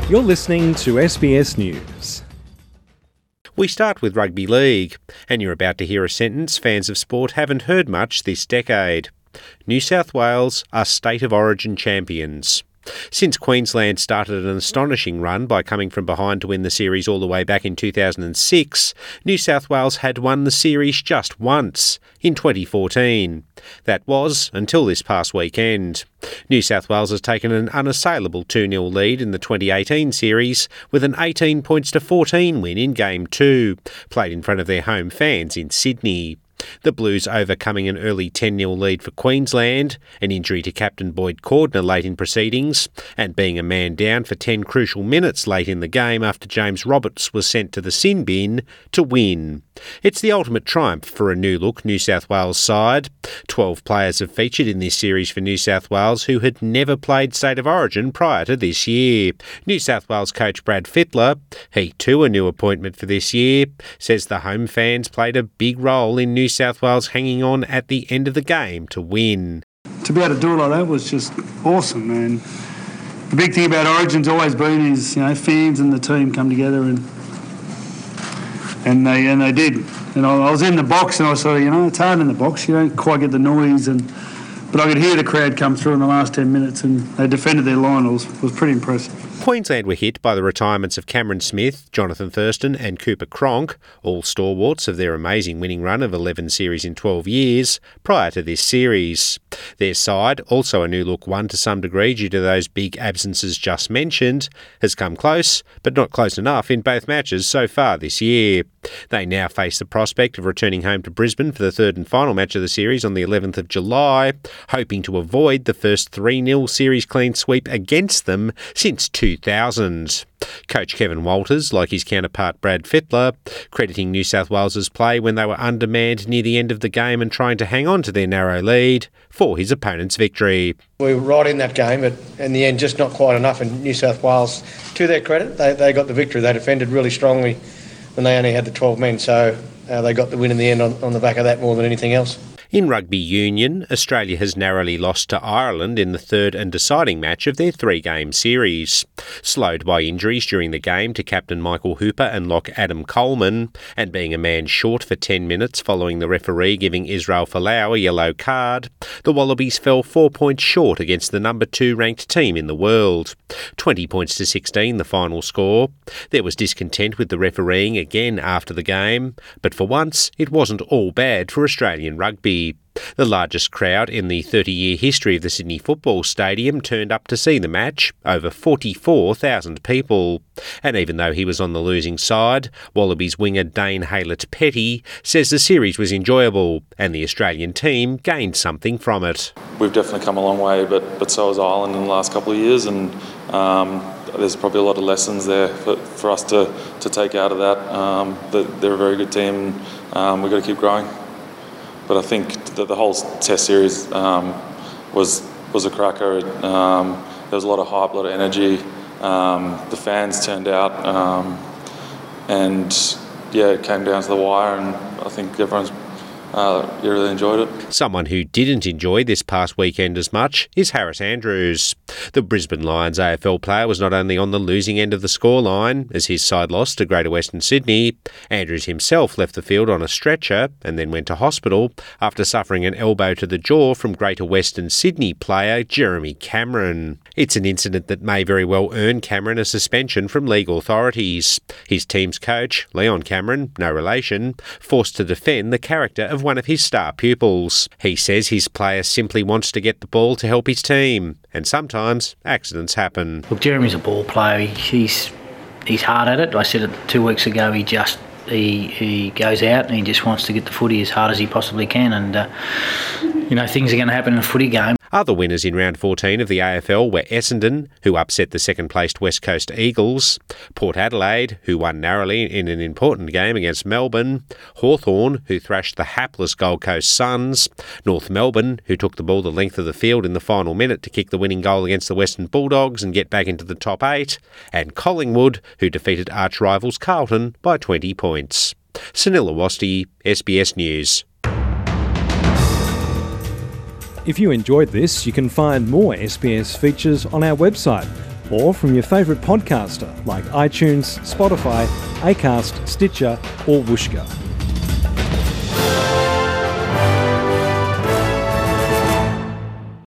You're listening to SBS News. We start with rugby league, and you're about to hear a sentence fans of sport haven't heard much this decade. New South Wales are State of Origin champions. Since Queensland started an astonishing run by coming from behind to win the series all the way back in 2006, New South Wales had won the series just once, in 2014. That was until this past weekend. New South Wales has taken an unassailable 2-0 lead in the 2018 series with an 18 points to 14 win in Game 2, played in front of their home fans in Sydney. The Blues overcoming an early 10-0 lead for Queensland, an injury to captain Boyd Cordner late in proceedings, and being a man down for 10 crucial minutes late in the game after James Roberts was sent to the sin bin to win. It's the ultimate triumph for a new-look New South Wales side. 12 players have featured in this series for New South Wales who had never played State of Origin prior to this year. New South Wales coach Brad Fittler, he too a new appointment for this year, says the home fans played a big role in New South Wales hanging on at the end of the game to win. To be able to do it like that was just awesome, man. The big thing about Origin's always been is, fans and the team come together and they did. And I was in the box and I was sort of, it's hard in the box. You don't quite get the noise, but I could hear the crowd come through in the last 10 minutes and they defended their line. It was pretty impressive. Queensland were hit by the retirements of Cameron Smith, Jonathan Thurston and Cooper Cronk, all stalwarts of their amazing winning run of 11 series in 12 years, prior to this series. Their side, also a new look one to some degree due to those big absences just mentioned, has come close, but not close enough in both matches so far this year. They now face the prospect of returning home to Brisbane for the third and final match of the series on the 11th of July, hoping to avoid the first 3-0 series clean sweep against them since 2000. Coach Kevin Walters, like his counterpart Brad Fittler, crediting New South Wales's play when they were undermanned near the end of the game and trying to hang on to their narrow lead for his opponent's victory. We were right in that game, but in the end just not quite enough, and New South Wales, to their credit, they got the victory. They defended really strongly when they only had the 12 men, so they got the win in the end on the back of that more than anything else. In rugby union, Australia has narrowly lost to Ireland in the third and deciding match of their 3-game series. Slowed by injuries during the game to captain Michael Hooper and lock Adam Coleman, and being a man short for 10 minutes following the referee giving Israel Folau a yellow card, the Wallabies fell 4 points short against the number 2 ranked team in the world. 20 points to 16 the final score. There was discontent with the refereeing again after the game, but for once it wasn't all bad for Australian rugby. The largest crowd in the 30-year history of the Sydney Football Stadium turned up to see the match, over 44,000 people. And even though he was on the losing side, Wallabies winger Dane Haylett-Petty says the series was enjoyable and the Australian team gained something from it. We've definitely come a long way, but so has Ireland in the last couple of years, and there's probably a lot of lessons there for us to take out of that. They're a very good team, and we've got to keep growing. But I think that the whole Test series was a cracker. There was a lot of hype, a lot of energy. The fans turned out, and it came down to the wire. And I think everyone's really enjoyed it. Someone who didn't enjoy this past weekend as much is Harris Andrews. The Brisbane Lions AFL player was not only on the losing end of the scoreline as his side lost to Greater Western Sydney, Andrews himself left the field on a stretcher and then went to hospital after suffering an elbow to the jaw from Greater Western Sydney player Jeremy Cameron. It's an incident that may very well earn Cameron a suspension from league authorities. His team's coach, Leon Cameron, no relation, forced to defend the character of one of his star pupils. He says his player simply wants to get the ball to help his team, and sometimes accidents happen. Look, Jeremy's a ball player. He's hard at it. I said it 2 weeks ago. He goes out and he just wants to get the footy as hard as he possibly can, and things are going to happen in a footy game. Other winners in round 14 of the AFL were Essendon, who upset the second-placed West Coast Eagles, Port Adelaide, who won narrowly in an important game against Melbourne, Hawthorn, who thrashed the hapless Gold Coast Suns, North Melbourne, who took the ball the length of the field in the final minute to kick the winning goal against the Western Bulldogs and get back into the top 8, and Collingwood, who defeated arch-rivals Carlton by 20 points. Sunil Awasthi, SBS News. If you enjoyed this, you can find more SBS features on our website. or from your favourite podcaster like iTunes, Spotify, Acast, Stitcher or Whooshkaa.